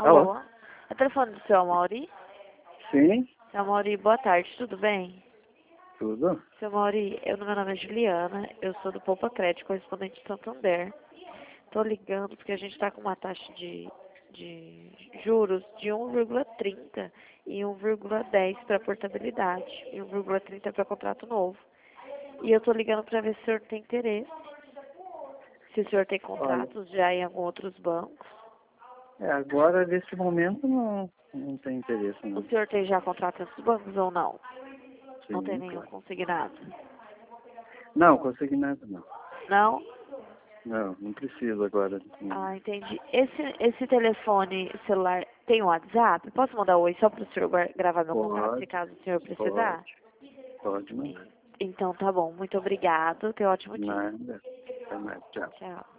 Alô? Alô? É o telefone do seu Amauri? Sim, Seu Amauri, boa tarde, tudo bem? tudo. Seu Amauri, meu nome é Juliana, eu sou do Poupa Crédito, correspondente de Santander. Tô ligando porque a gente tá com uma taxa de juros de 1,30 e 1,10 para portabilidade e 1,30 para contrato novo. E eu tô ligando para ver se o senhor tem interesse. Se o senhor tem Olha, contratos já em alguns outros bancos. agora, nesse momento, não tem interesse, O não. senhor tem já contratos nos bancos ou não? Não tem Sim, nenhum claro. consignado? Não, consegui nada, não. Não? Não preciso agora. Ah, entendi. Esse telefone celular tem WhatsApp? Posso mandar oi só para o senhor gravar meu contato, se Pode, caso o senhor precisar? pode mandar. Então tá bom. Muito obrigado. Tenha um ótimo dia. Nada. Até mais, tchau. Tchau.